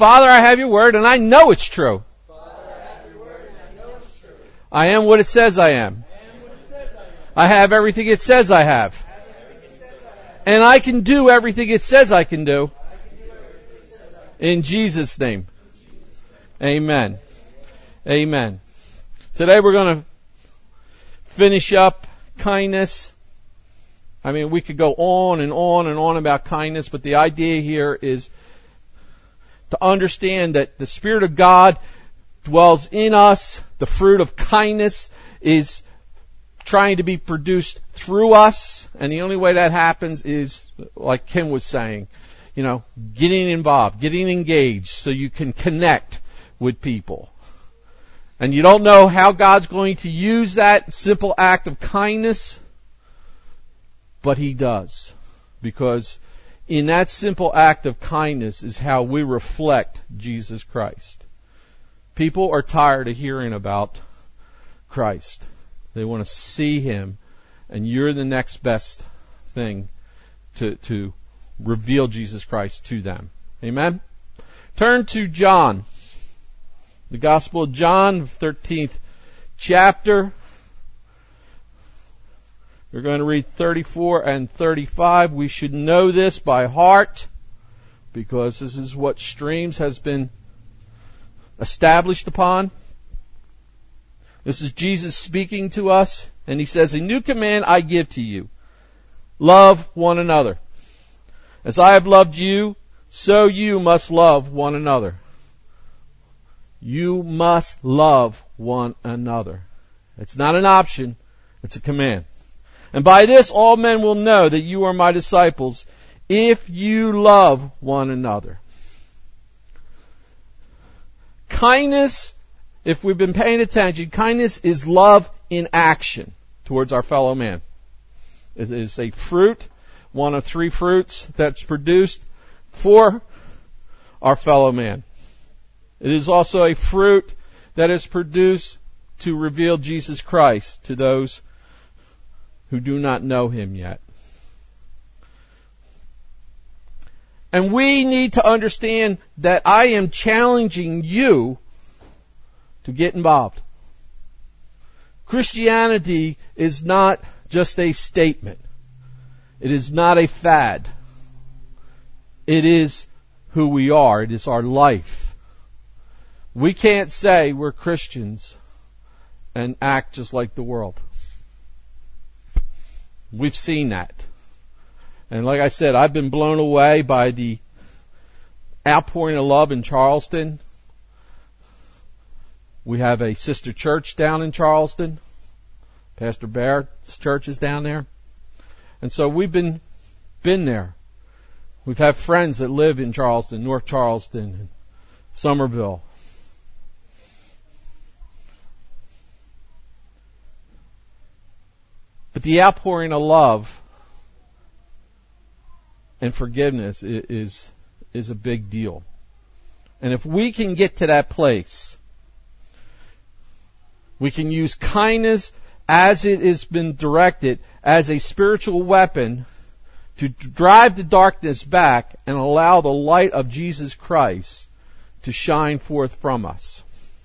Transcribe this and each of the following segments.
Father, I have your word, and I know it's true. I am what it says I am. I have everything it says I have. And I can do everything it says I can do. In Jesus' name. Amen. Amen. Today we're going to finish up kindness. I mean, we could go on and on and on about kindness, but the idea here is to understand that the Spirit of God dwells in us. The fruit of kindness is trying to be produced through us, and the only way that happens is, like Kim was saying, getting involved, getting engaged so you can connect with people. And you don't know how God's going to use that simple act of kindness, but He does. Because in that simple act of kindness is how we reflect Jesus Christ. People are tired of hearing about Christ. They want to see Him, and you're the next best thing to reveal Jesus Christ to them. Amen? Turn to John. The Gospel of John, 13th chapter. We're going to read 34 and 35. We should know this by heart, because this is what Streams has been established upon. This is Jesus speaking to us, and He says, "A new command I give to you. Love one another. As I have loved you, so you must love one another." You must love one another. It's not an option, it's a command. "And by this all men will know that you are my disciples, if you love one another." Kindness, if we've been paying attention, kindness is love in action towards our fellow man. It is a fruit, one of three fruits that's produced for our fellow man. It is also a fruit that is produced to reveal Jesus Christ to those who do not know Him yet. And we need to understand that I am challenging you to get involved. Christianity is not just a statement. It is not a fad. It is who we are. It is our life. We can't say we're Christians and act just like the world. We've seen that. And like I said, I've been blown away by the outpouring of love in Charleston. We have a sister church down in Charleston. Pastor Baird's church is down there. And so we've been there. We've had friends that live in Charleston, North Charleston, Somerville. But the outpouring of love and forgiveness is a big deal. And if we can get to that place, we can use kindness as it has been directed as a spiritual weapon to drive the darkness back and allow the light of Jesus Christ to shine forth from us.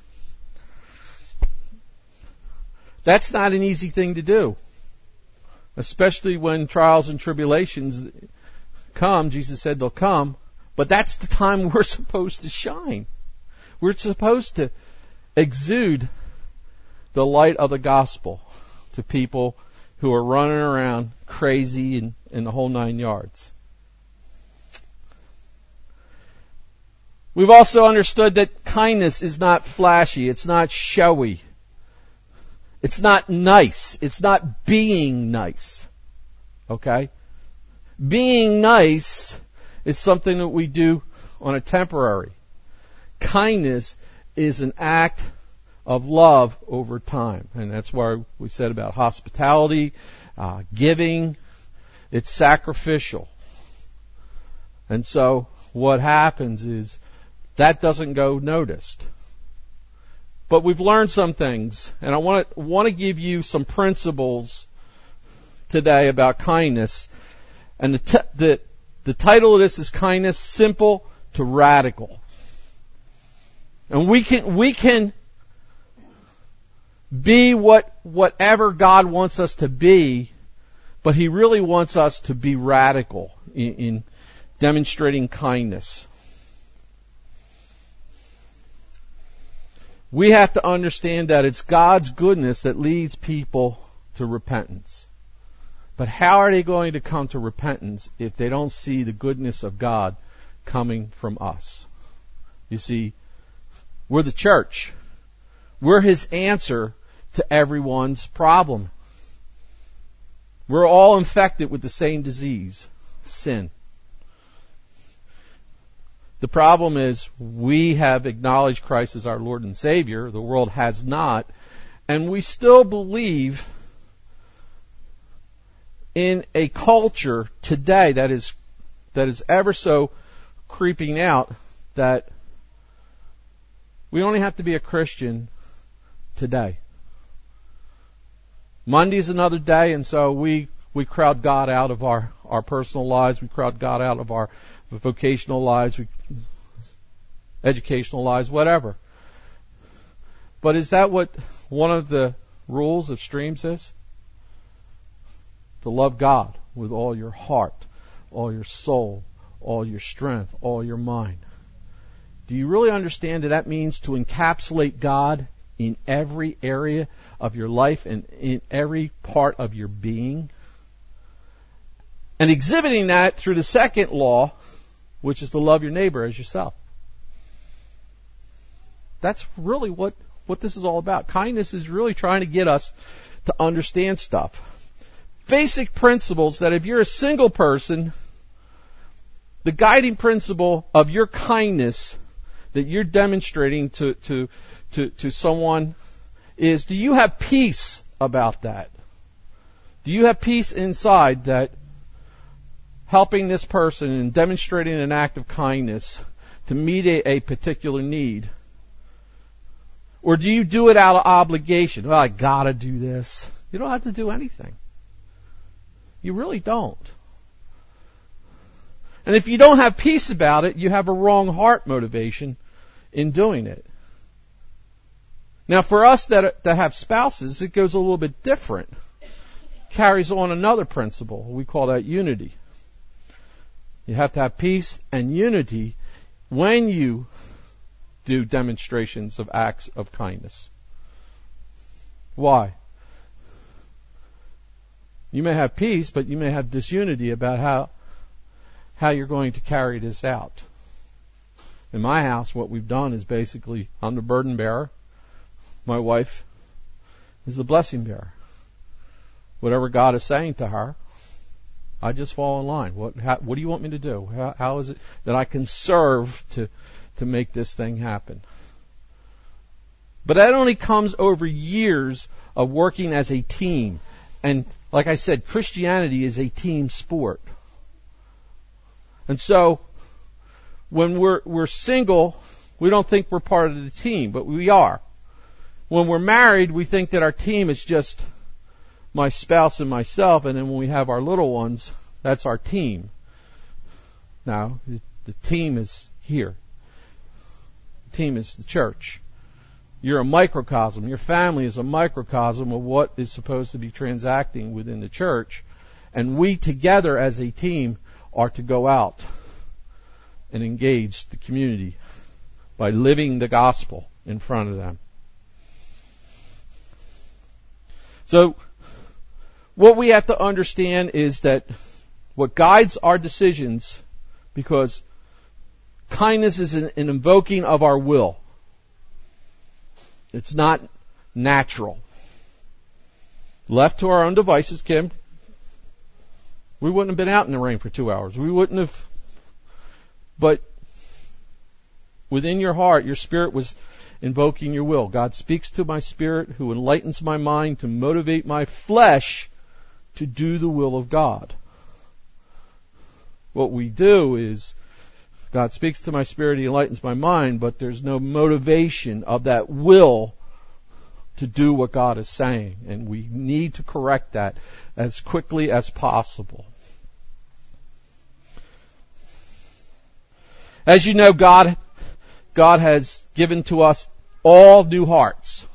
That's not an easy thing to do. Especially when trials and tribulations come. Jesus said they'll come. But that's the time we're supposed to shine. We're supposed to exude the light of the gospel to people who are running around crazy in the whole 9 yards. We've also understood that kindness is not flashy. It's not showy. It's not nice. It's not being nice. Okay? Being nice is something that we do on a temporary. Kindness is an act of love over time. And that's why we said about hospitality, giving. It's sacrificial. And so what happens is that doesn't go noticed. But we've learned some things, and I want to give you some principles today about kindness. And the title of this is Kindness Simple to Radical. And we can be whatever God wants us to be, but He really wants us to be radical in demonstrating kindness. We have to understand that it's God's goodness that leads people to repentance. But how are they going to come to repentance if they don't see the goodness of God coming from us? You see, we're the church. We're His answer to everyone's problem. We're all infected with the same disease, sin. The problem is we have acknowledged Christ as our Lord and Savior. The world has not. And we still believe in a culture today that is ever so creeping out that we only have to be a Christian today. Monday's another day, and so we crowd God out of our personal lives. We crowd God out of our vocational lives, educational lives, whatever. But is that what one of the rules of Streams is? To love God with all your heart, all your soul, all your strength, all your mind. Do you really understand that means to encapsulate God in every area of your life and in every part of your being? And exhibiting that through the second law, which is to love your neighbor as yourself. That's really what this is all about. Kindness is really trying to get us to understand stuff. Basic principles that if you're a single person, the guiding principle of your kindness that you're demonstrating to someone is, do you have peace about that? Do you have peace inside that helping this person and demonstrating an act of kindness to meet a particular need? Or do you do it out of obligation? Well, I gotta do this. You don't have to do anything. You really don't. And if you don't have peace about it, you have a wrong heart motivation in doing it. Now, for us that have spouses, it goes a little bit different. Carries on another principle. We call that unity. You have to have peace and unity when you do demonstrations of acts of kindness. Why? You may have peace, but you may have disunity about how you're going to carry this out. In my house, what we've done is basically, I'm the burden bearer. My wife is the blessing bearer. Whatever God is saying to her, I just fall in line. What do you want me to do? How is it that I can serve to make this thing happen? But that only comes over years of working as a team. And like I said, Christianity is a team sport. And so when we're single, we don't think we're part of the team, but we are. When we're married, we think that our team is just my spouse and myself, and then when we have our little ones, that's our team. Now, the team is here. The team is the church. You're a microcosm. Your family is a microcosm of what is supposed to be transacting within the church. And we together as a team are to go out and engage the community by living the gospel in front of them. So, what we have to understand is that what guides our decisions, because kindness is an invoking of our will. It's not natural. Left to our own devices, Kim, we wouldn't have been out in the rain for 2 hours. We wouldn't have. But within your heart, your spirit was invoking your will. God speaks to my spirit, who enlightens my mind to motivate my flesh to do the will of God. What we do is, God speaks to my spirit, He enlightens my mind, but there's no motivation of that will to do what God is saying. And we need to correct that as quickly as possible. As you know, God God has given to us all new hearts.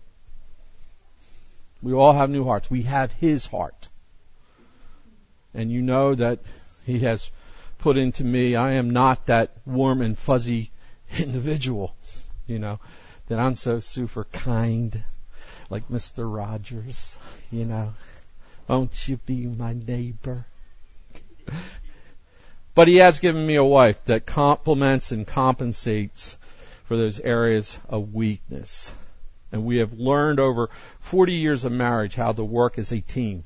We all have new hearts. We have His heart. And you know that He has put into me, I am not that warm and fuzzy individual, that I'm so super kind, like Mr. Rogers, Won't you be my neighbor? But He has given me a wife that complements and compensates for those areas of weakness. And we have learned over 40 years of marriage how to work as a team.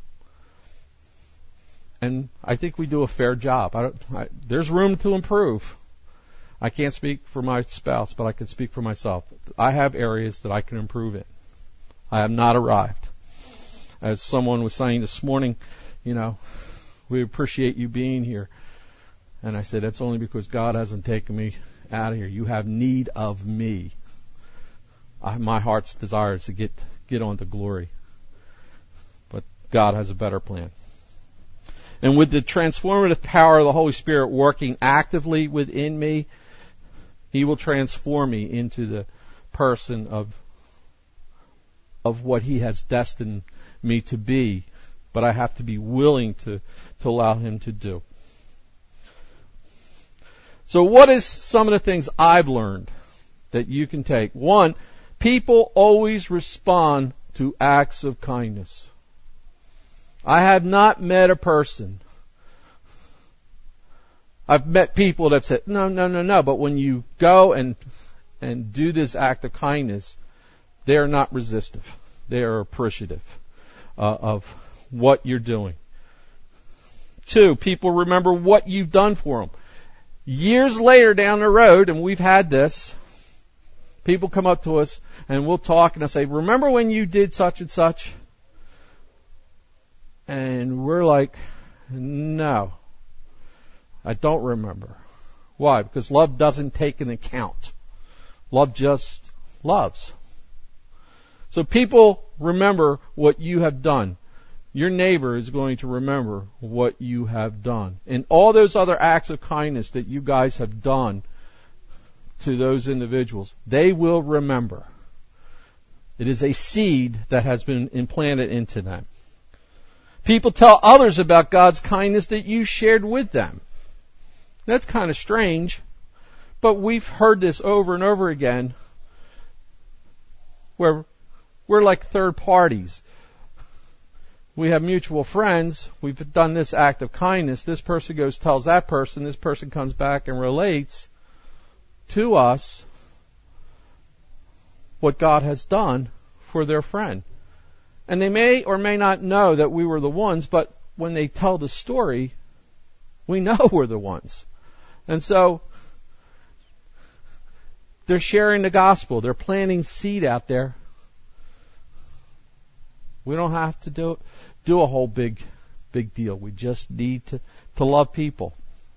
And I think we do a fair job. There's room to improve. I can't speak for my spouse, but I can speak for myself. I have areas that I can improve in. I have not arrived. As someone was saying this morning, we appreciate you being here. And I said, that's only because God hasn't taken me out of here. You have need of me. My heart's desire is to get on to glory. But God has a better plan. And with the transformative power of the Holy Spirit working actively within me, He will transform me into the person of what He has destined me to be. But I have to be willing to allow Him to do. So what is some of the things I've learned that you can take? One, people always respond to acts of kindness. I have not met a person. I've met people that have said, no. But when you go and do this act of kindness, they are not resistive. They are appreciative of what you're doing. Two, people remember what you've done for them. Years later down the road, and we've had this, people come up to us and we'll talk and I'll say, remember when you did such and such? And we're like, no, I don't remember. Why? Because love doesn't take an account. Love just loves. So people remember what you have done. Your neighbor is going to remember what you have done. And all those other acts of kindness that you guys have done to those individuals, they will remember. It is a seed that has been implanted into them. People tell others about God's kindness that you shared with them. That's kind of strange, but we've heard this over and over again where we're like third parties. We have mutual friends. We've done this act of kindness. This person goes, tells that person. This person comes back and relates to us what God has done for their friend. And they may or may not know that we were the ones, but when they tell the story, we know we're the ones. And so they're sharing the gospel. They're planting seed out there. We don't have to do a whole big deal. We just need to love people.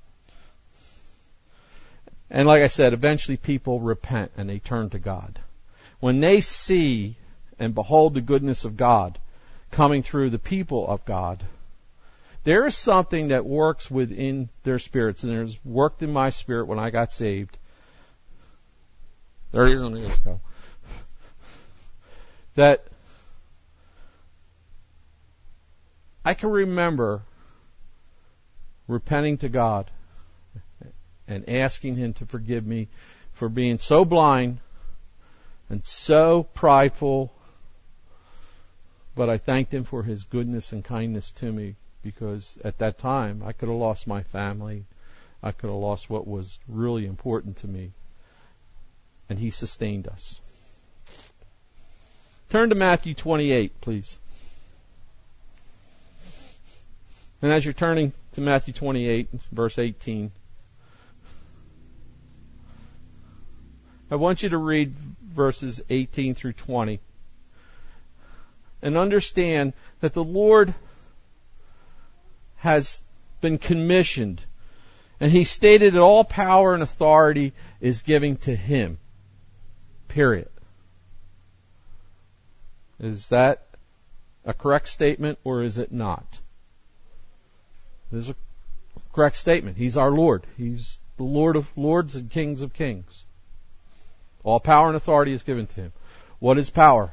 And like I said, eventually people repent and they turn to God. When they see and behold the goodness of God coming through the people of God, there is something that works within their spirits, and there's worked in my spirit when I got saved 30 years ago, that I can remember repenting to God and asking Him to forgive me for being so blind and so prideful, but I thanked Him for His goodness and kindness to me, because at that time I could have lost my family. I could have lost what was really important to me. And He sustained us. Turn to Matthew 28, please. And as you're turning to Matthew 28, verse 18, I want you to read verses 18 through 20 and understand that the Lord has been commissioned, and He stated that all power and authority is given to Him. Period. Is that a correct statement, or is it not? It is a correct statement. He's our Lord. He's the Lord of lords and Kings of kings. All power and authority is given to him. What is power?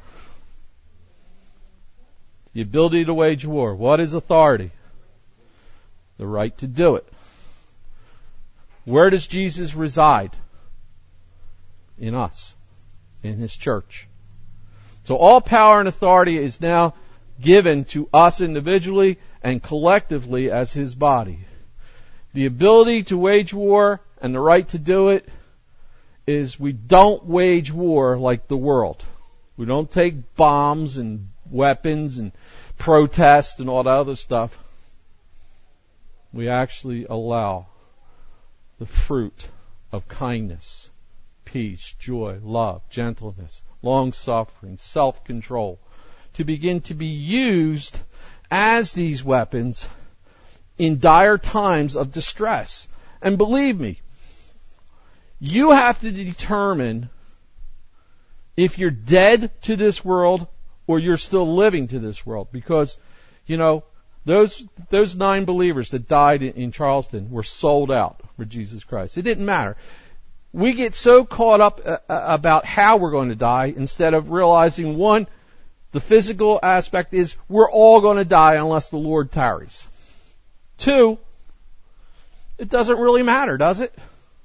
The ability to wage war. What is authority? The right to do it. Where does Jesus reside? In us. In his church. So all power and authority is now given to us individually and collectively as his body. The ability to wage war and the right to do it is we don't wage war like the world. We don't take bombs and weapons and protest and all that other stuff. We actually allow the fruit of kindness, peace, joy, love, gentleness, long-suffering, self-control to begin to be used as these weapons in dire times of distress. And believe me, you have to determine if you're dead to this world or you're still living to this world. Because, those 9 believers that died in Charleston were sold out for Jesus Christ. It didn't matter. We get so caught up about how we're going to die instead of realizing, one, the physical aspect is we're all going to die unless the Lord tarries. 2, it doesn't really matter, does it?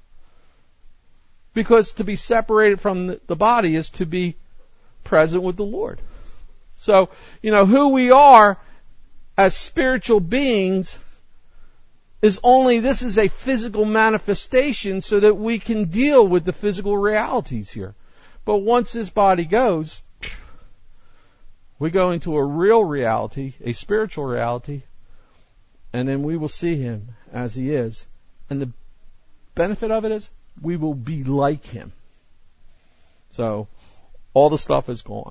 Because to be separated from the body is to be present with the Lord. So, who we are as spiritual beings is this is a physical manifestation so that we can deal with the physical realities here. But once this body goes, we go into a real reality, a spiritual reality, and then we will see him as he is. And the benefit of it is we will be like him. So, all the stuff is gone.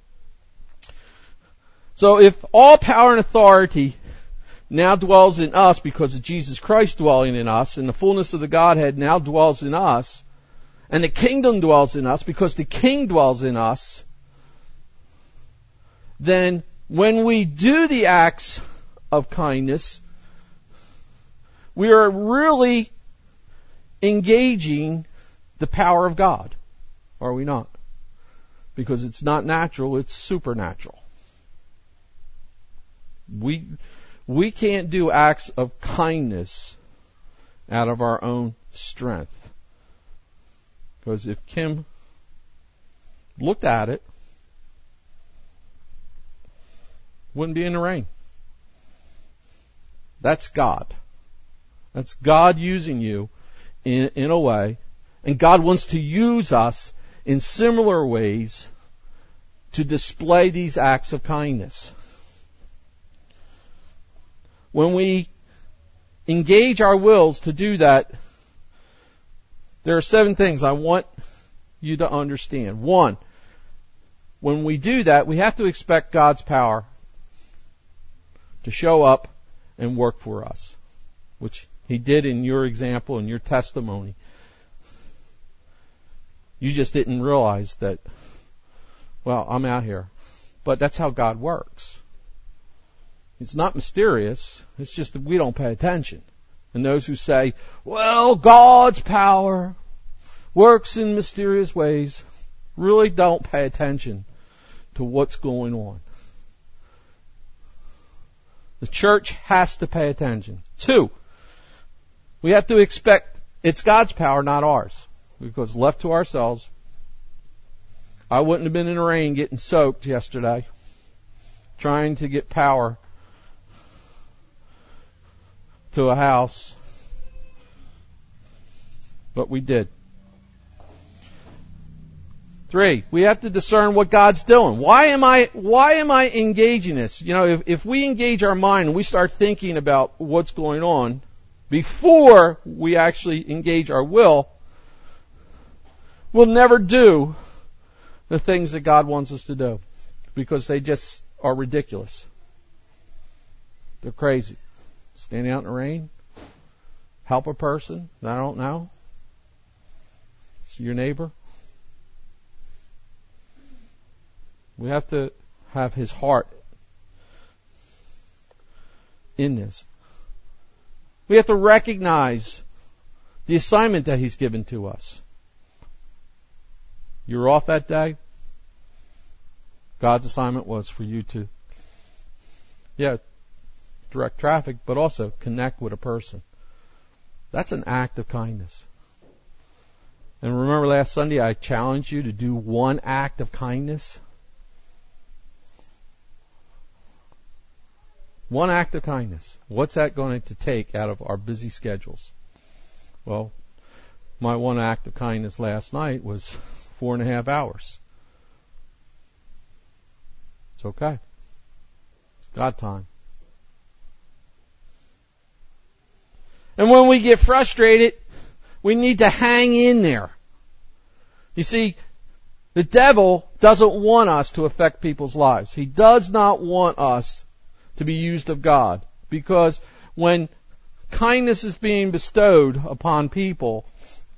So if all power and authority now dwells in us because of Jesus Christ dwelling in us, and the fullness of the Godhead now dwells in us, and the kingdom dwells in us because the King dwells in us, then when we do the acts of kindness, we are really engaging the power of God, are we not? Because it's not natural, it's supernatural. We can't do acts of kindness out of our own strength. Because if Kim looked at it, wouldn't be in the rain. That's God. That's God using you in a way. And God wants to use us in similar ways to display these acts of kindness. When we engage our wills to do that, there are 7 things I want you to understand. 1, when we do that, we have to expect God's power to show up and work for us, which he did in your example and your testimony. You just didn't realize that, I'm out here. But that's how God works. It's not mysterious. It's just that we don't pay attention. And those who say, God's power works in mysterious ways, really don't pay attention to what's going on. The church has to pay attention. 2, we have to expect it's God's power, not ours. Because left to ourselves, I wouldn't have been in the rain getting soaked yesterday, trying to get power to a house, but we did. 3, we have to discern what God's doing. Why am I engaging this? If we engage our mind and we start thinking about what's going on before we actually engage our will, we'll never do the things that God wants us to do because they just are ridiculous. They're crazy. Standing out in the rain, help a person that I don't know. It's your neighbor. We have to have his heart in this. We have to recognize the assignment that he's given to us. You were off that day. God's assignment was for you to, direct traffic, but also connect with a person. That's an act of kindness. And remember last Sunday I challenged you to do one act of kindness? One act of kindness. What's that going to take out of our busy schedules? Well, my one act of kindness last night was 4.5 hours. It's okay. It's God time. And when we get frustrated, we need to hang in there. You see, the devil doesn't want us to affect people's lives. He does not want us to be used of God. Because when kindness is being bestowed upon people,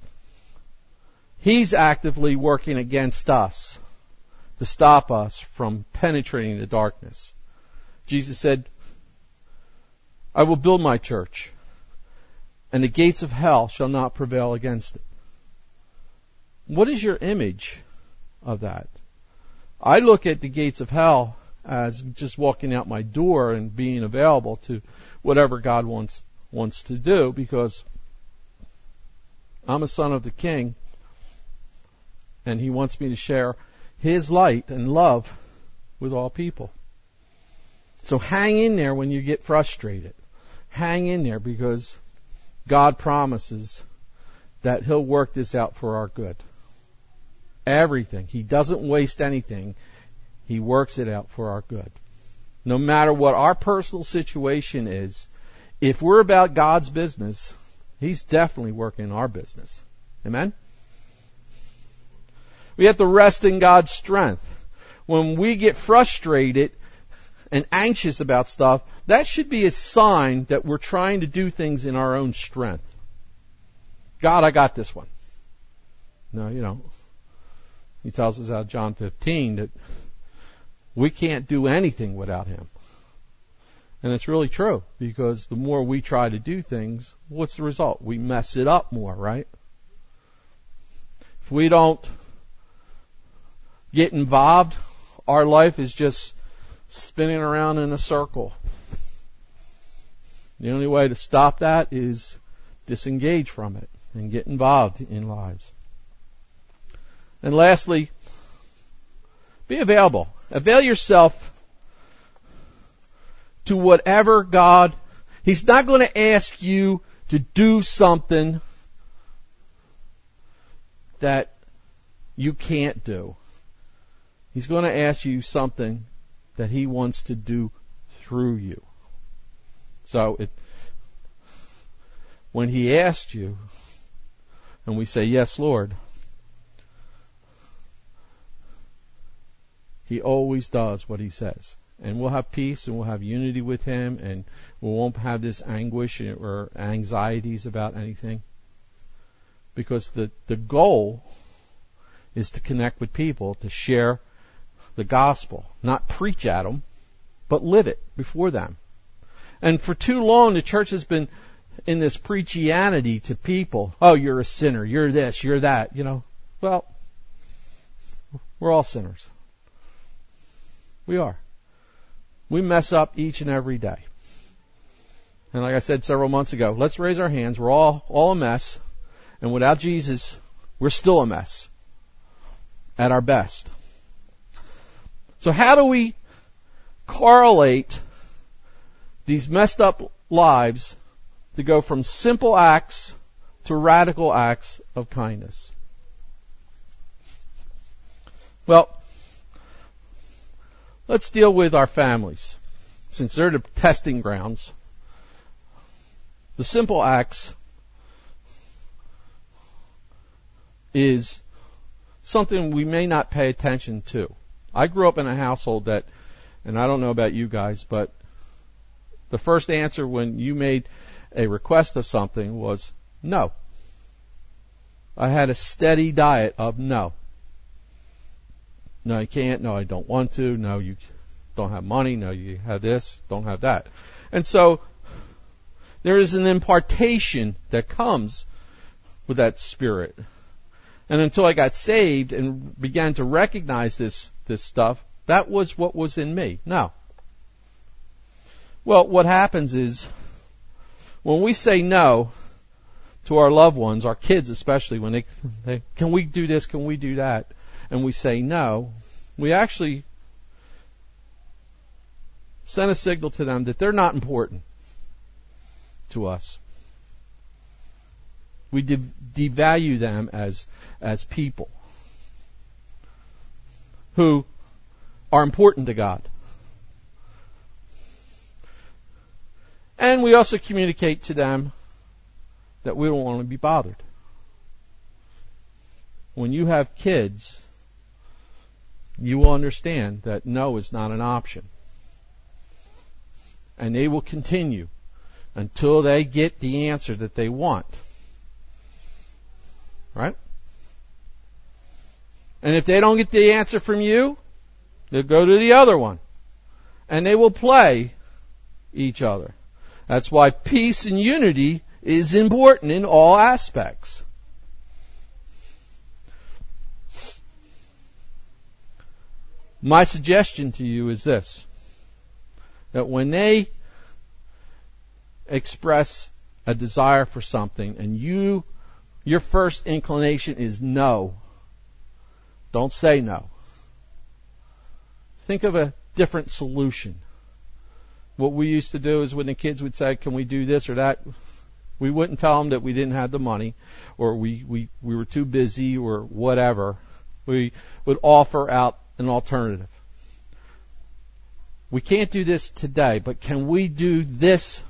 he's actively working against us to stop us from penetrating the darkness. Jesus said, I will build my church, and the gates of hell shall not prevail against it. What is your image of that? I look at the gates of hell as just walking out my door and being available to whatever God wants to do, because I'm a son of the King, and He wants me to share His light and love with all people. So hang in there when you get frustrated. Hang in there, because God promises that He'll work this out for our good. Everything. He doesn't waste anything. He works it out for our good. No matter what our personal situation is, if we're about God's business, He's definitely working our business. Amen? We have to rest in God's strength. When we get frustrated and anxious about stuff, that should be a sign that we're trying to do things in our own strength. God, I got this one. No, you don't. He tells us out of John 15 that we can't do anything without Him. And it's really true, because the more we try to do things, what's the result? We mess it up more, right? If we don't get involved, our life is just spinning around in a circle. The only way to stop that is disengage from it and get involved in lives. And lastly, be available. Avail yourself to whatever God. He's not going to ask you to do something that you can't do. He's going to ask you something that He wants to do through you. So when He asks you, and we say, yes, Lord, He always does what He says. And we'll have peace and we'll have unity with Him, and we won't have this anguish or anxieties about anything. Because the goal is to connect with people, to share the gospel. Not preach at them, but live it before them. And for too long, the church has been in this preachianity to people. Oh, you're a sinner. You're this. You're that. Well, we're all sinners. We are. We mess up each and every day. And like I said several months ago, let's raise our hands. We're all a mess. And without Jesus, we're still a mess. At our best. So how do we correlate these messed up lives to go from simple acts to radical acts of kindness? Well, let's deal with our families, since they're the testing grounds. The simple acts is something we may not pay attention to. I grew up in a household that, and I don't know about you guys, but the first answer when you made a request of something was no. I had a steady diet of no. No, you can't. No, I don't want to. No, you don't have money. No, you have this. Don't have that. And so there is an impartation that comes with that spirit. And until I got saved and began to recognize this stuff, that was what was in me. No. Well, what happens is, when we say no to our loved ones, our kids especially, when they can we do this, can we do that, and we say no, we actually send a signal to them that they're not important to us. We devalue them as people who are important to God. And we also communicate to them that we don't want to be bothered. When you have kids, you will understand that no is not an option. And they will continue until they get the answer that they want. Right? And if they don't get the answer from you, they'll go to the other one. And they will play each other. That's why peace and unity is important in all aspects. My suggestion to you is this: that when they express a desire for something and your first inclination is no, don't say no. Think of a different solution. What we used to do is when the kids would say, can we do this or that, we wouldn't tell them that we didn't have the money or we were too busy or whatever. We would offer out an alternative. We can't do this today, but can we do this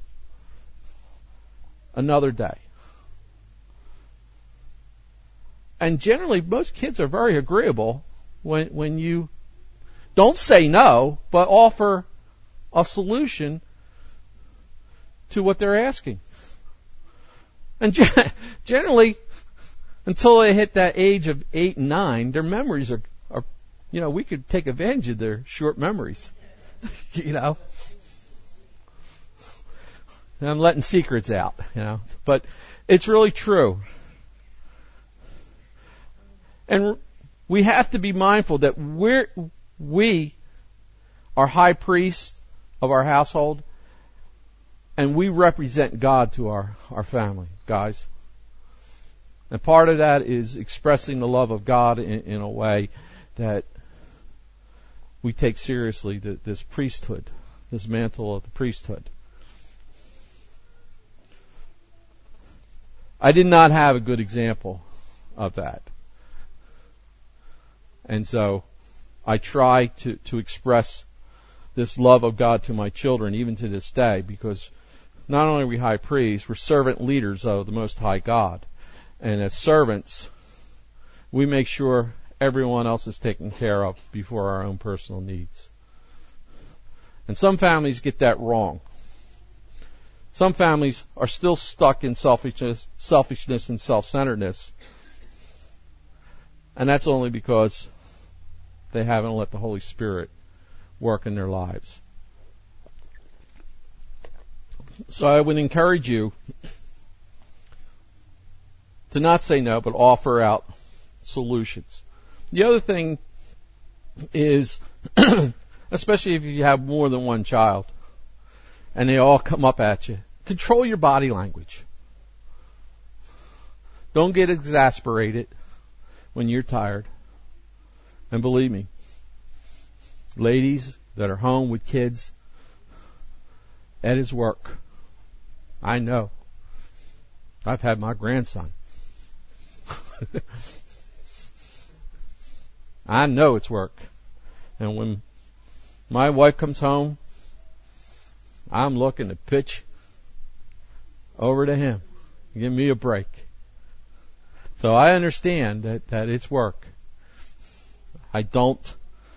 another day? And generally, most kids are very agreeable when you don't say no, but offer a solution to what they're asking. And generally, until they hit that age of 8 and 9, their memories are we could take advantage of their short memories. And I'm letting secrets out, but it's really true. And we have to be mindful that we are high priests of our household, and we represent God to our family, guys. And part of that is expressing the love of God in a way that we take seriously this priesthood, this mantle of the priesthood. I did not have a good example of that. And so I try to express this love of God to my children even to this day, because not only are we high priests, we're servant leaders of the Most High God. And as servants, we make sure everyone else is taken care of before our own personal needs. And some families get that wrong. Some families are still stuck in selfishness and self-centeredness. And that's only because they haven't let the Holy Spirit work in their lives. So I would encourage you to not say no, but offer out solutions. The other thing is, especially if you have more than one child and they all come up at you, control your body language. Don't get exasperated when you're tired. And believe me, ladies that are home with kids, at his work. I know. I've had my grandson. I know it's work. And when my wife comes home, I'm looking to pitch over to him. Give me a break. So I understand that it's work. I don't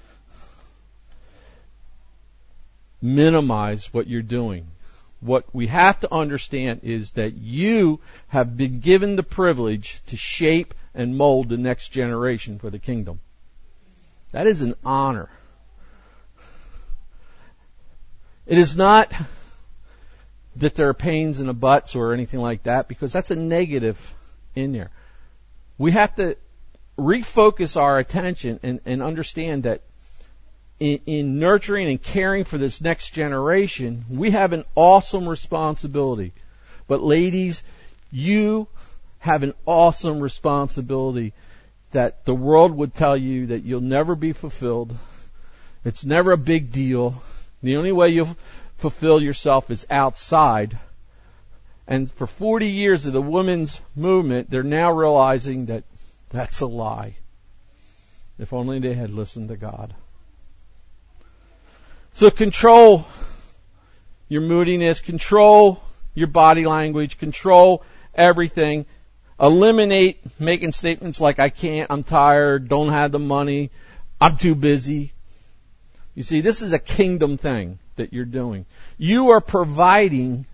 minimize what you're doing. What we have to understand is that you have been given the privilege to shape and mold the next generation for the kingdom. That is an honor. It is not that there are pains in the butts or anything like that, because that's a negative in there. we have to refocus our attention and understand that in nurturing and caring for this next generation, we have an awesome responsibility. But ladies, you have an awesome responsibility that the world would tell you that you'll never be fulfilled. It's never a big deal. The only way you'll fulfill yourself is outside. And for 40 years of the women's movement, they're now realizing that that's a lie. If only they had listened to God. So control your moodiness, control your body language, control everything. Eliminate making statements like, I can't, I'm tired, don't have the money, I'm too busy. You see, this is a kingdom thing that you're doing. You are providing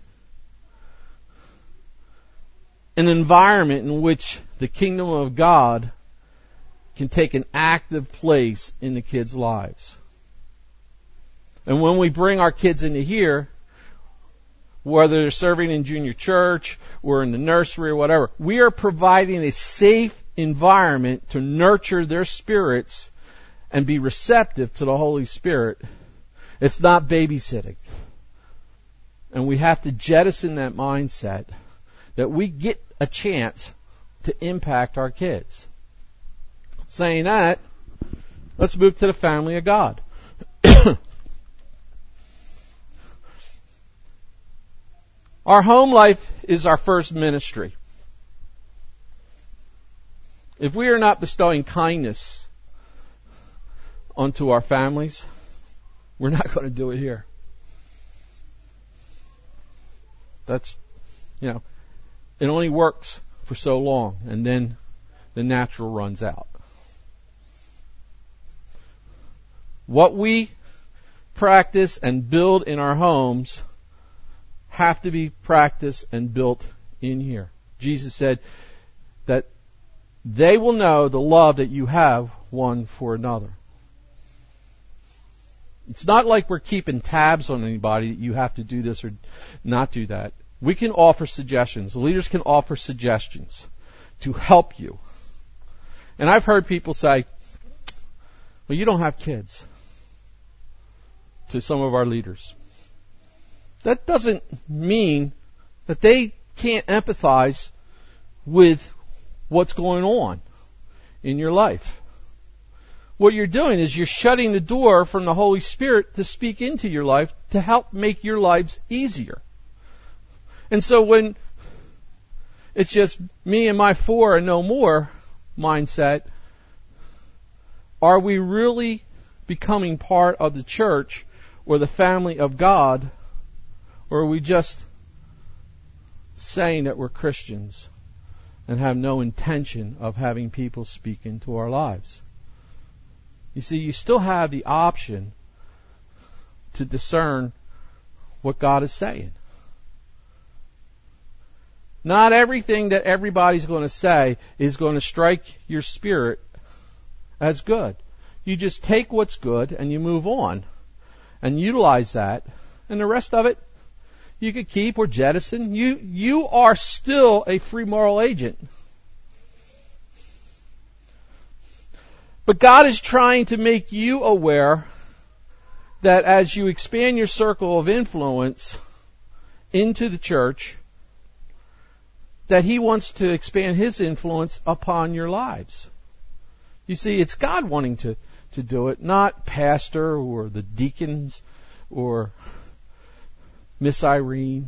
an environment in which the kingdom of God can take an active place in the kids' lives. And when we bring our kids into here, whether they're serving in junior church or in the nursery or whatever, we are providing a safe environment to nurture their spirits and be receptive to the Holy Spirit. It's not babysitting. And we have to jettison that mindset that we get a chance to impact our kids. Saying that, let's move to the family of God. Our home life is our first ministry. If we are not bestowing kindness onto our families, we're not going to do it here. That's, it only works for so long, and then the natural runs out. What we practice and build in our homes have to be practiced and built in here. Jesus said that they will know the love that you have one for another. It's not like we're keeping tabs on anybody that you have to do this or not do that. We can offer suggestions. The leaders can offer suggestions to help you. And I've heard people say, well, you don't have kids, to some of our leaders. That doesn't mean that they can't empathize with what's going on in your life. What you're doing is you're shutting the door from the Holy Spirit to speak into your life to help make your lives easier. And so when it's just me and my four and no more mindset, are we really becoming part of the church or the family of God? Or are we just saying that we're Christians and have no intention of having people speak into our lives? You see, you still have the option to discern what God is saying. Not everything that everybody's going to say is going to strike your spirit as good. You just take what's good and you move on and utilize that, and the rest of it you could keep or jettison. You are still a free moral agent. But God is trying to make you aware that as you expand your circle of influence into the church, that He wants to expand His influence upon your lives. You see, it's God wanting to do it, not pastor or the deacons or Miss Irene.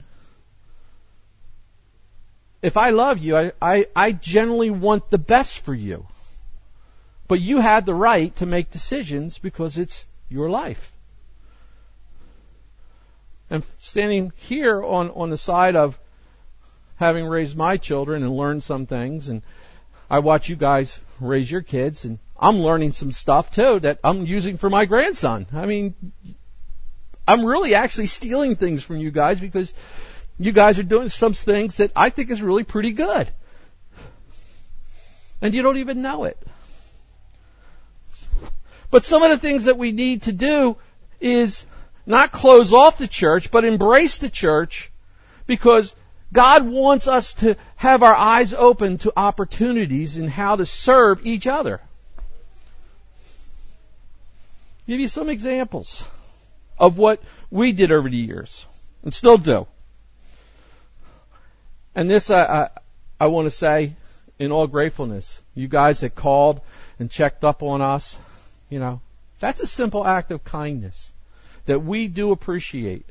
If I love you, I generally want the best for you. But you have the right to make decisions because it's your life. And standing here on the side of having raised my children and learned some things, and I watch you guys raise your kids, and I'm learning some stuff too that I'm using for my grandson. I mean, I'm really actually stealing things from you guys because you guys are doing some things that I think is really pretty good. And you don't even know it. But some of the things that we need to do is not close off the church, but embrace the church, because God wants us to have our eyes open to opportunities in how to serve each other. I'll give you some examples of what we did over the years and still do. And this I want to say in all gratefulness. You guys that called and checked up on us, that's a simple act of kindness that we do appreciate.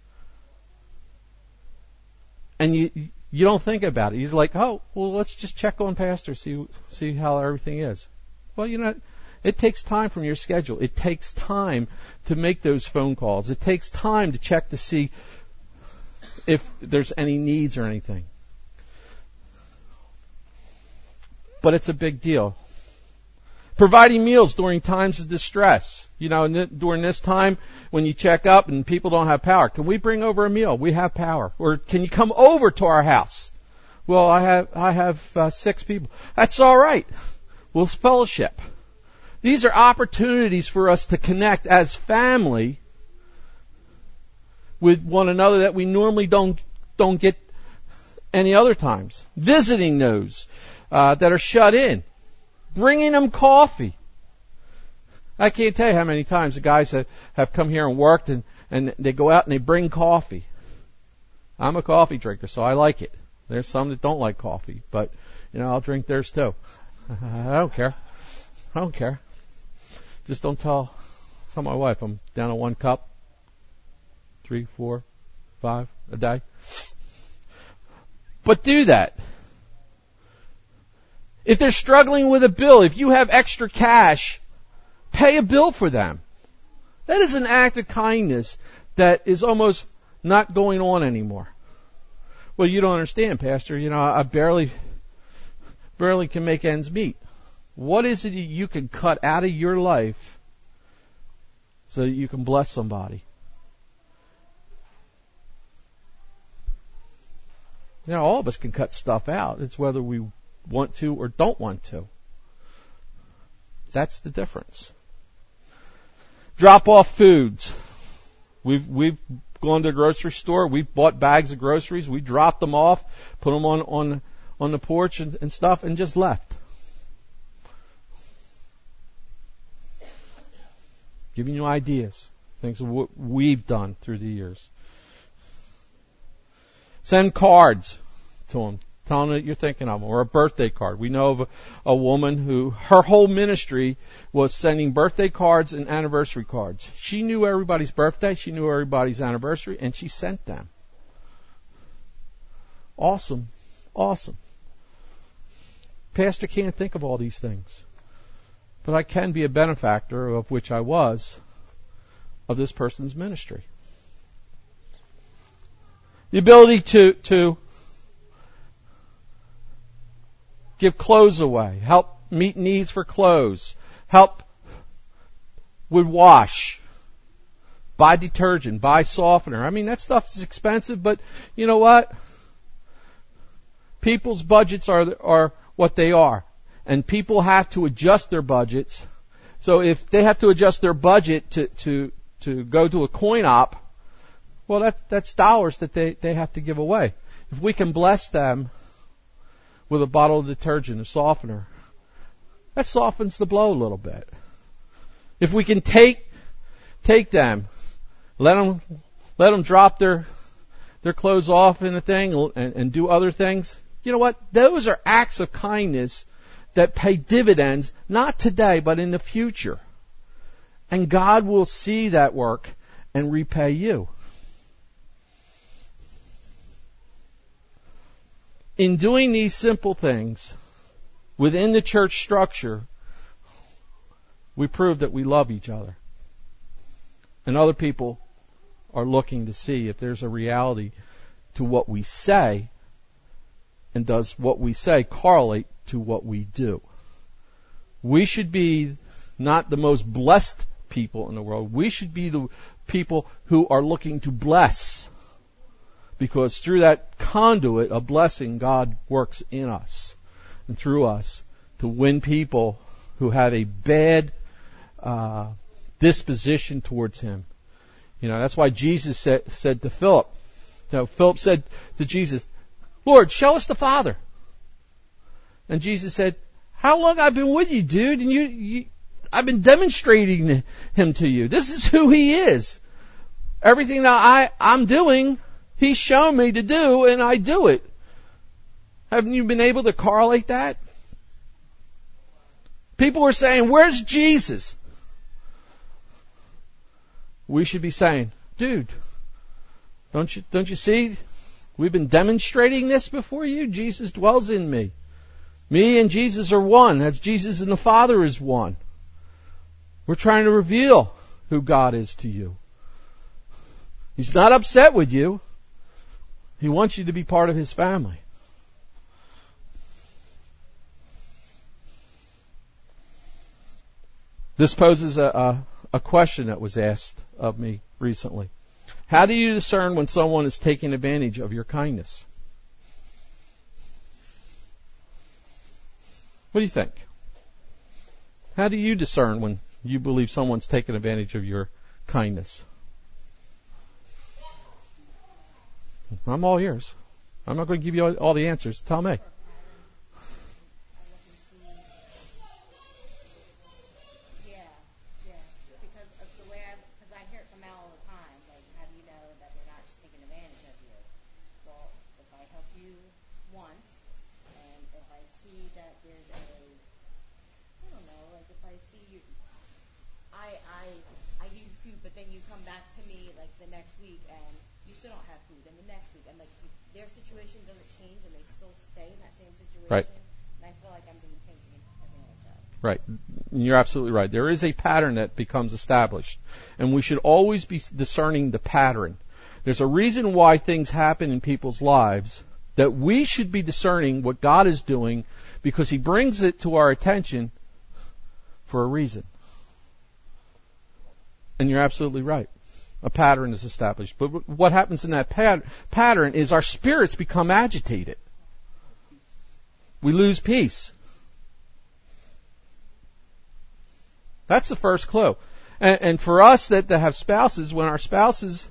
And you don't think about it. You're like, oh, well, let's just check on Pastor, see how everything is. Well, it takes time from your schedule. It takes time to make those phone calls. It takes time to check to see if there's any needs or anything. But it's a big deal. Providing meals during times of distress. During this time when you check up and people don't have power, can we bring over a meal? We have power. Or can you come over to our house? Well, I have 6 people. That's all right. We'll fellowship. These are opportunities for us to connect as family with one another that we normally don't get any other times. Visiting those that are shut in. Bringing them coffee. I can't tell you how many times the guys have come here and worked and they go out and they bring coffee. I'm a coffee drinker, so I like it. There's some that don't like coffee, but I'll drink theirs too. I don't care. Just don't tell my wife I'm down to 1 cup, 3, 4, 5 a day. But do that. If they're struggling with a bill, if you have extra cash, pay a bill for them. That is an act of kindness that is almost not going on anymore. Well, you don't understand, Pastor. I barely can make ends meet. What is it that you can cut out of your life so that you can bless somebody? All of us can cut stuff out. It's whether we want to or don't want to. That's the difference. Drop off foods. We've gone to the grocery store. We've bought bags of groceries. We dropped them off, put them on the porch and stuff, and just left. Giving you ideas, things of what we've done through the years. Send cards to them. Tell them that you're thinking of them, or a birthday card. We know of a woman who, her whole ministry was sending birthday cards and anniversary cards. She knew everybody's birthday, she knew everybody's anniversary, and she sent them. Awesome. Pastor can't think of all these things, but I can be a benefactor, of which I was, of this person's ministry. The ability to give clothes away, help meet needs for clothes, help with wash, buy detergent, buy softener. That stuff is expensive, but you know what? People's budgets are what they are, and people have to adjust their budgets. So if they have to adjust their budget to go to a coin op, well, that's dollars that they have to give away. If we can bless them with a bottle of detergent, a softener, that softens the blow a little bit. If we can take them, let them drop their clothes off in a thing and do other things, you know what? Those are acts of kindness that pay dividends, not today, but in the future. And God will see that work and repay you. In doing these simple things within the church structure, we prove that we love each other. And other people are looking to see if there's a reality to what we say, and does what we say correlate to what we do. We should be not the most blessed people in the world. We should be the people who are looking to bless. Because through that conduit of blessing, God works in us and through us to win people who have a bad disposition towards Him. That's why Jesus said to Philip, Philip said to Jesus, Lord, show us the Father. And Jesus said, how long I've been with you, dude? And I've been demonstrating him to you. This is who he is. Everything that I'm doing, he's shown me to do, and I do it. Haven't you been able to correlate that? People are saying, where's Jesus? We should be saying, dude, don't you see? We've been demonstrating this before you. Jesus dwells in me. Me and Jesus are one, as Jesus and the Father is one. We're trying to reveal who God is to you. He's not upset with you. He wants you to be part of His family. This poses a question that was asked of me recently. How do you discern when someone is taking advantage of your kindness? What do you think? How do you discern when you believe someone's taking advantage of your kindness? I'm all ears. I'm not going to give you all the answers. Tell me. Right. And I feel like I'm being taken advantage of. Right. You're absolutely right. There is a pattern that becomes established. And we should always be discerning the pattern. There's a reason why things happen in people's lives that we should be discerning what God is doing because He brings it to our attention for a reason. And you're absolutely right. A pattern is established. But what happens in that pattern is our spirits become agitated. We lose peace. That's the first clue. And for us that have spouses, when our spouses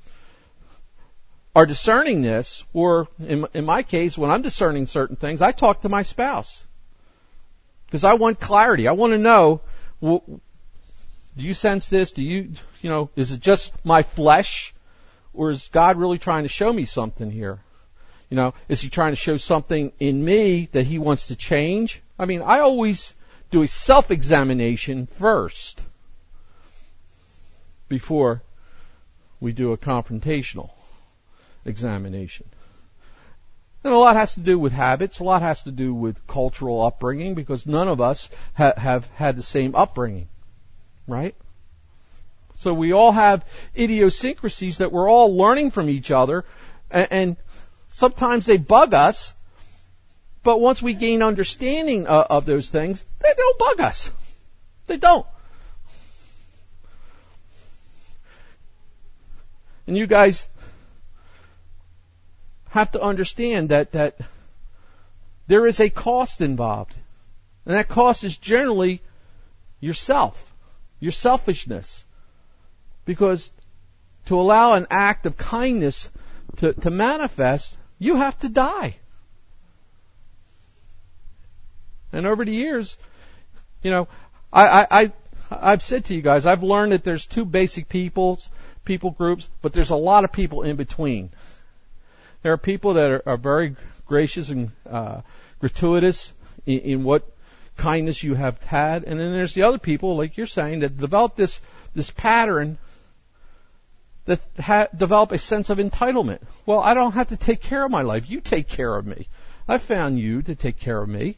are discerning this, or in my case, when I'm discerning certain things, I talk to my spouse. Because I want clarity. I want to know, do you sense this? Is it just my flesh? Or is God really trying to show me something here? Is He trying to show something in me that He wants to change? I mean, I always do a self-examination first before we do a confrontational examination. And a lot has to do with habits. A lot has to do with cultural upbringing because none of us have had the same upbringing, right? So we all have idiosyncrasies that we're all learning from each other, and sometimes they bug us, but once we gain understanding of those things, they don't bug us. They don't. And you guys have to understand that there is a cost involved. And that cost is generally yourself, your selfishness. Because to allow an act of kindness to manifest, you have to die. And over the years, I've said to you guys, I've learned that there's two basic people groups, but there's a lot of people in between. There are people that are very gracious and gratuitous in what kindness you have had, and then there's the other people, like you're saying, that develop this pattern that develop a sense of entitlement. Well, I don't have to take care of my life. You take care of me. I found you to take care of me.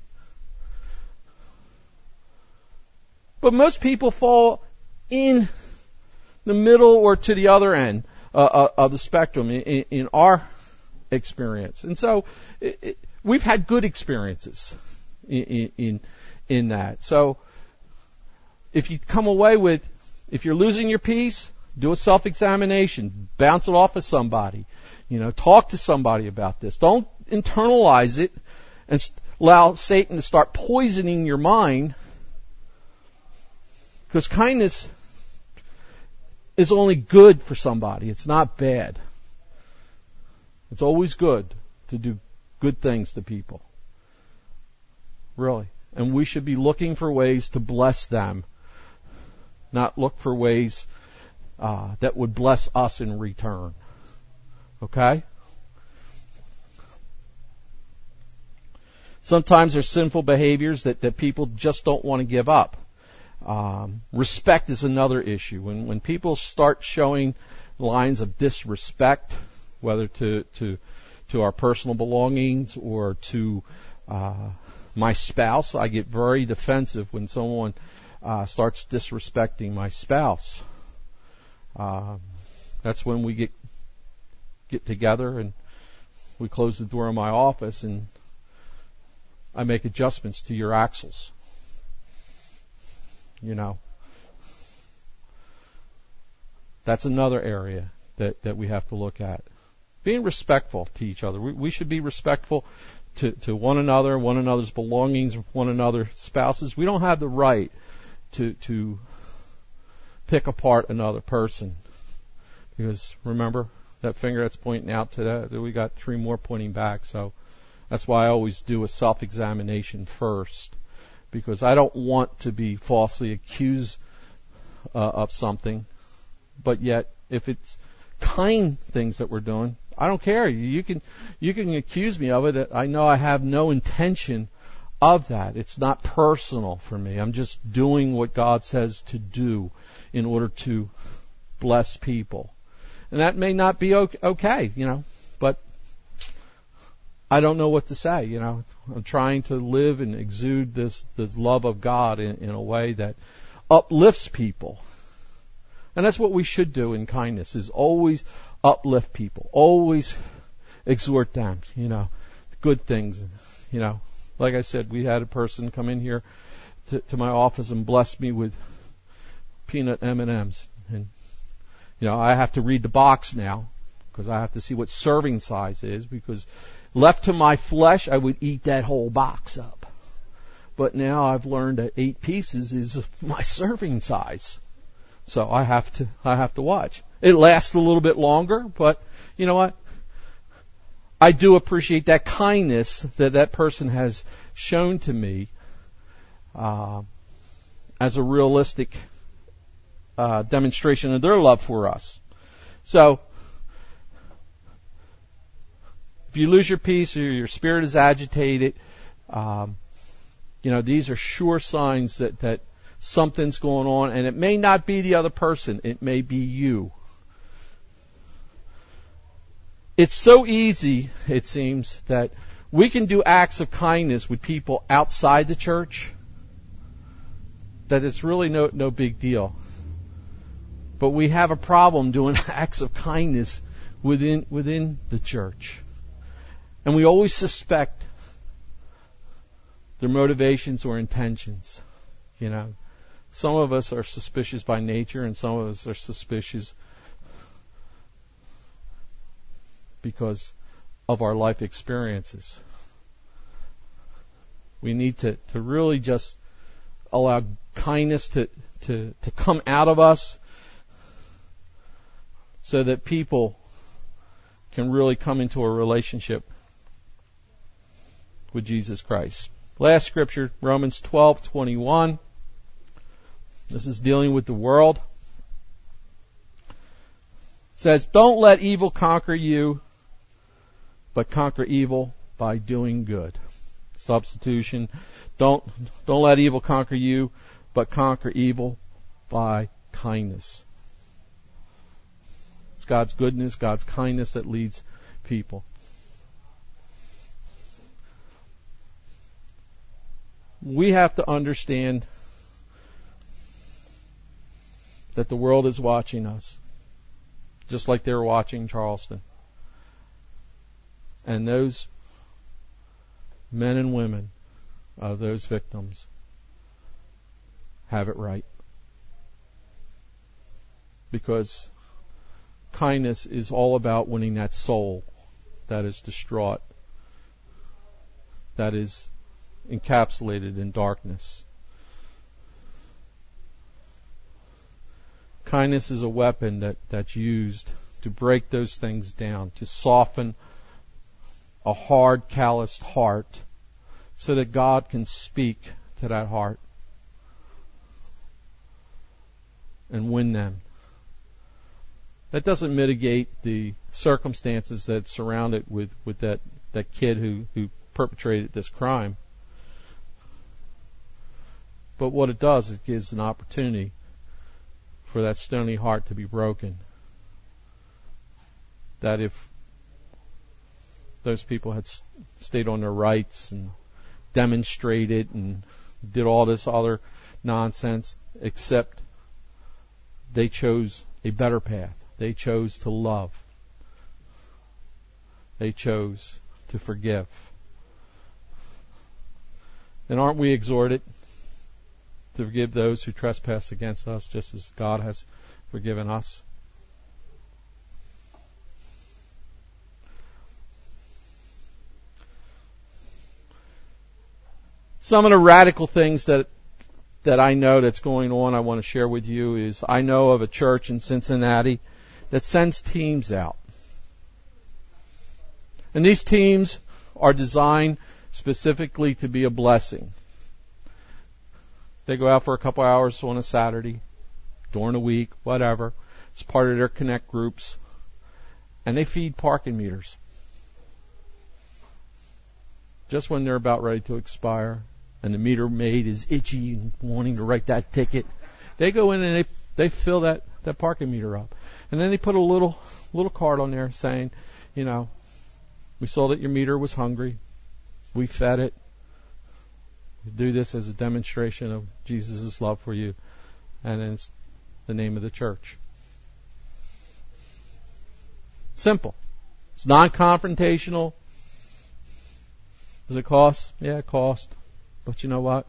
But most people fall in the middle or to the other end of the spectrum in our experience. And so we've had good experiences in that. So if you come away with, if you're losing your peace, do a self-examination. Bounce it off of somebody. Talk to somebody about this. Don't internalize it and allow Satan to start poisoning your mind. Because kindness is only good for somebody. It's not bad. It's always good to do good things to people. Really. And we should be looking for ways to bless them, not look for ways that would bless us in return. Okay? Sometimes there's sinful behaviors that people just don't want to give up. Respect is another issue. When people start showing lines of disrespect, whether to our personal belongings or to my spouse, I get very defensive when someone starts disrespecting my spouse. That's when we get together and we close the door of my office and I make adjustments to your axles. You know. That's another area that we have to look at. Being respectful to each other. We should be respectful to one another, one another's belongings, one another's spouses. We don't have the right to pick apart another person. Because remember, that finger that's pointing out to that, we got 3 more pointing back. So that's why I always do a self-examination first. Because I don't want to be falsely accused of something. But yet, if it's kind things that we're doing, I don't care. You can accuse me of it. I know I have no intention of that. It's not personal for me. I'm just doing what God says to do in order to bless people. And that may not be okay, but I don't know what to say, I'm trying to live and exude this love of God in a way that uplifts people. And that's what we should do in kindness, is always uplift people, always exhort them, good things. Like I said, we had a person come in here to my office and bless me with peanut M&Ms. And, I have to read the box now because I have to see what serving size is, because left to my flesh, I would eat that whole box up. But now I've learned that 8 pieces is my serving size. So I have to watch. It lasts a little bit longer, but you know what? I do appreciate that kindness that person has shown to me as a realistic demonstration of their love for us. So, if you lose your peace or your spirit is agitated, these are sure signs that something's going on, and it may not be the other person. It may be you. It's so easy, it seems, that we can do acts of kindness with people outside the church that it's really no big deal. But we have a problem doing acts of kindness within the church. And we always suspect their motivations or intentions. Some of us are suspicious by nature, and some of us are suspicious because of our life experiences. We need to really just allow kindness to come out of us so that people can really come into a relationship with Jesus Christ. Last scripture, Romans 12:21. This is dealing with the world. It says, "Don't let evil conquer you, but conquer evil by doing good." Substitution. Don't let evil conquer you, but conquer evil by kindness. It's God's goodness, God's kindness that leads people. We have to understand that the world is watching us, just like they were watching Charleston. And those men and women of those victims have it right. Because kindness is all about winning that soul that is distraught, that is encapsulated in darkness. Kindness is a weapon that's used to break those things down, to soften a hard, calloused heart so that God can speak to that heart and win them. That doesn't mitigate the circumstances that surround it with that kid who perpetrated this crime. But what it does, it gives an opportunity for that stony heart to be broken. That if those people had stayed on their rights and demonstrated and did all this other nonsense, except they chose a better path. They chose to love. They chose to forgive. And aren't we exhorted to forgive those who trespass against us, just as God has forgiven us? Some of the radical things that I know that's going on, I want to share with you, is I know of a church in Cincinnati that sends teams out. And these teams are designed specifically to be a blessing. They go out for a couple hours on a Saturday, during the week, whatever. It's part of their connect groups. And they feed parking meters. Just when they're about ready to expire and the meter maid is itchy and wanting to write that ticket, they go in and they fill that parking meter up. And then they put a little card on there saying, you know, we saw that your meter was hungry. We fed it. We do this as a demonstration of Jesus' love for you. And it's the name of the church. Simple. It's non-confrontational. Does it cost? Yeah, it costs. But you know what?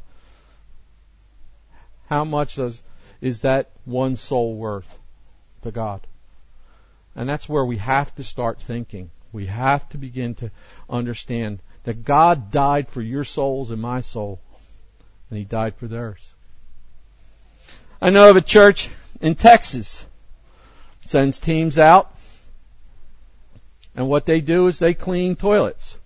How much is that one soul worth to God? And that's where we have to start thinking. We have to begin to understand that God died for your souls and my soul, and He died for theirs. I know of a church in Texas sends teams out, and what they do is they clean toilets.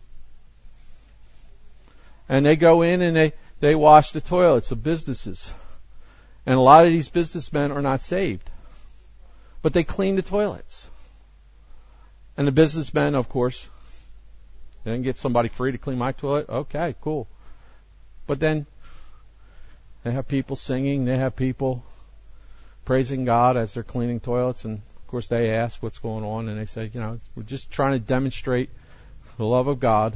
And they go in and they wash the toilets of businesses. And a lot of these businessmen are not saved. But they clean the toilets. And the businessmen, of course, they can get somebody free to clean my toilet. Okay, cool. But then they have people singing. They have people praising God as they're cleaning toilets. And, of course, they ask what's going on. And they say, you know, we're just trying to demonstrate the love of God.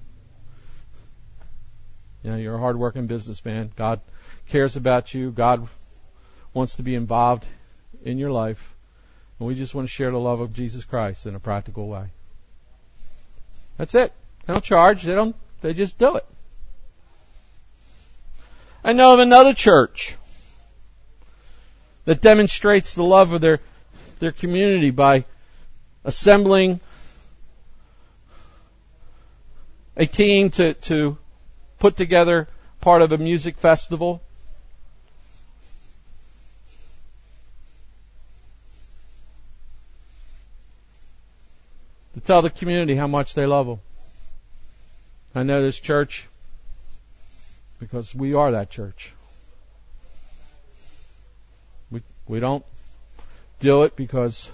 You know, you're a hard-working businessman. God cares about you. God wants to be involved in your life. And we just want to share the love of Jesus Christ in a practical way. That's it. They don't charge. They just do it. I know of another church that demonstrates the love of their community by assembling a team to put together part of a music festival. To tell the community how much they love them. I know this church because we are that church. We don't do it because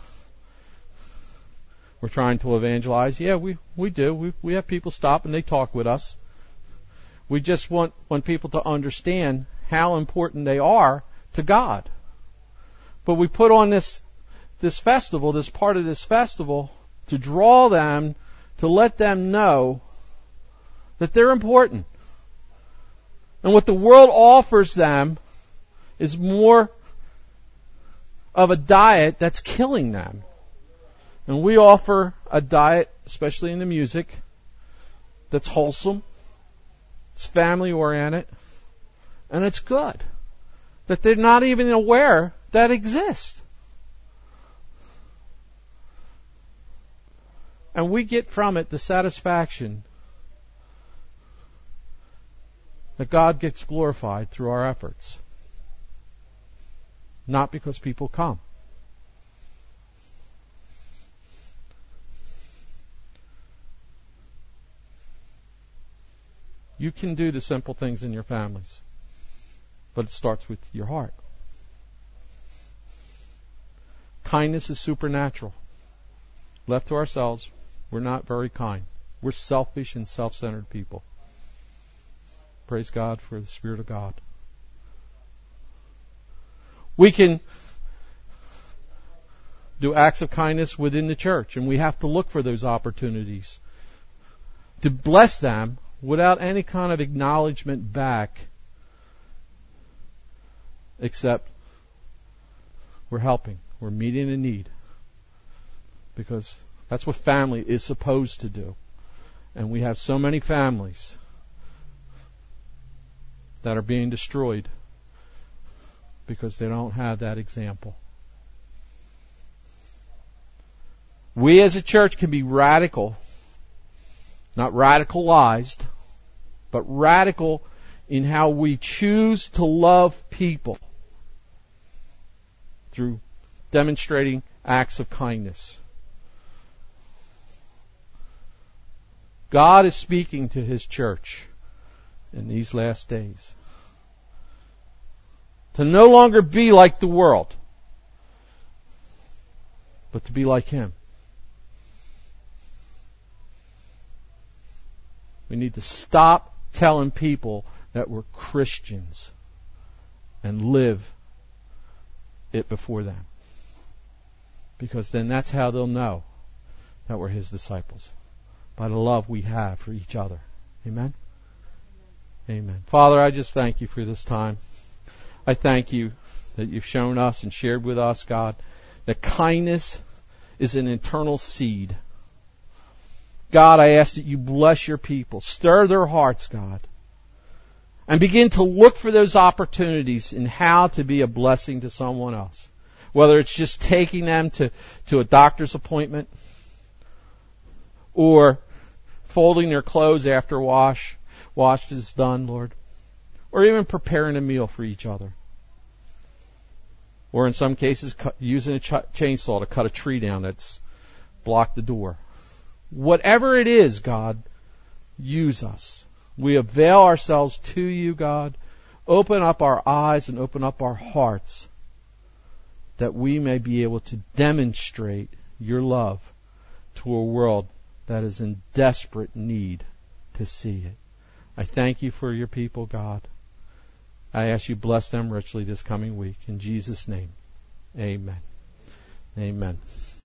we're trying to evangelize. Yeah, we do. We have people stop and they talk with us. We just want people to understand how important they are to God. But we put on this festival, this part of this festival, to draw them, to let them know that they're important. And what the world offers them is more of a diet that's killing them. And we offer a diet, especially in the music, that's wholesome. It's family oriented, and it's good. That they're not even aware that exists. And we get from it the satisfaction that God gets glorified through our efforts. Not because people come. You can do the simple things in your families, but it starts with your heart. Kindness is supernatural. Left to ourselves, we're not very kind. We're selfish and self-centered people. Praise God for the Spirit of God. We can do acts of kindness within the church, and we have to look for those opportunities to bless them without any kind of acknowledgement back, except we're helping, we're meeting a need, because that's what family is supposed to do. And we have so many families that are being destroyed because they don't have that example. We as a church can be radical, not radicalized, but radical in how we choose to love people through demonstrating acts of kindness. God is speaking to His church in these last days to no longer be like the world, but to be like Him. We need to stop telling people that we're Christians and live it before them, because then that's how they'll know that we're His disciples, by the love we have for each other. Amen? Amen. Father, I just thank You for this time. I thank You that You've shown us and shared with us, God, that kindness is an eternal seed. God, I ask that You bless Your people. Stir their hearts, God. And begin to look for those opportunities in how to be a blessing to someone else. Whether it's just taking them to a doctor's appointment, or folding their clothes after washed is done, Lord. Or even preparing a meal for each other. Or in some cases, using a chainsaw to cut a tree down that's blocked the door. Whatever it is, God, use us. We avail ourselves to You, God. Open up our eyes and open up our hearts that we may be able to demonstrate Your love to a world that is in desperate need to see it. I thank You for Your people, God. I ask You bless them richly this coming week. In Jesus' name, amen. Amen.